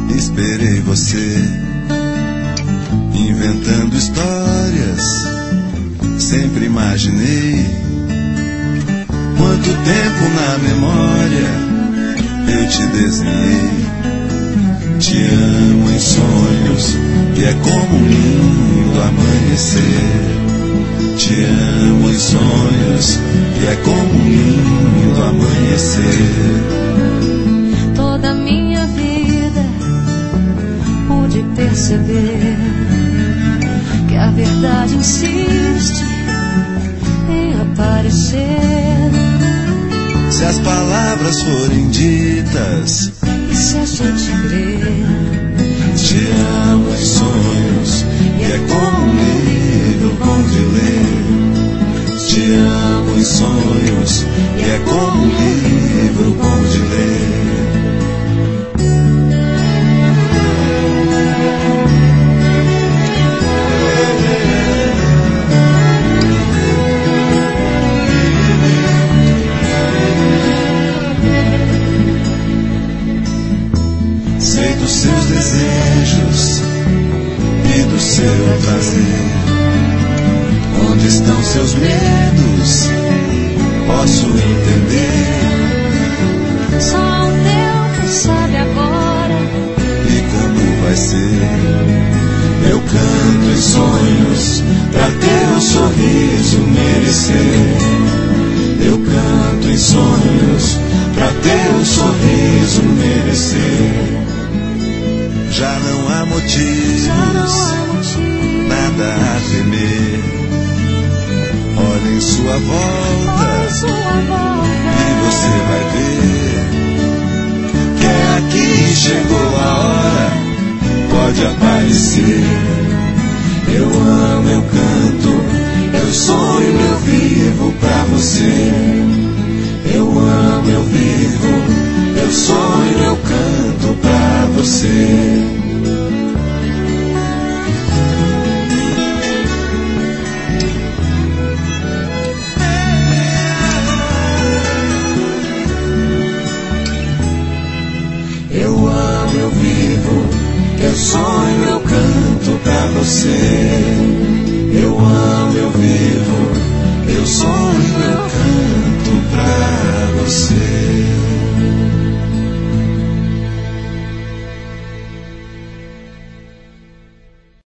Esperei você, inventando histórias. Sempre imaginei quanto tempo na memória eu te desenhei. Te amo em sonhos e é como um lindo amanhecer. Te amo em sonhos e é como um lindo amanhecer. Toda minha vida pude perceber que a verdade insiste em aparecer. Se as palavras forem ditas e se a gente crer, te amo em sonhos e é como um livro bom de ler. Te amo em sonhos e é como um livro bom de ler. Sei dos seus desejos e do seu prazer. Onde estão seus medos? Posso entender. Só Deus sabe agora. E como vai ser? Eu canto em sonhos pra teu sorriso merecer. Eu canto em sonhos pra teu sorriso merecer. Já não há motivos, nada a temer. Olha em sua volta e você vai ver que é aqui chegou a hora, pode aparecer. Eu amo, eu canto, eu sonho, eu vivo pra você. Eu amo, eu vivo, eu sonho, eu canto pra você. Eu amo, eu vivo, eu sonho, eu canto pra você. Eu amo, eu vivo, eu sonho, eu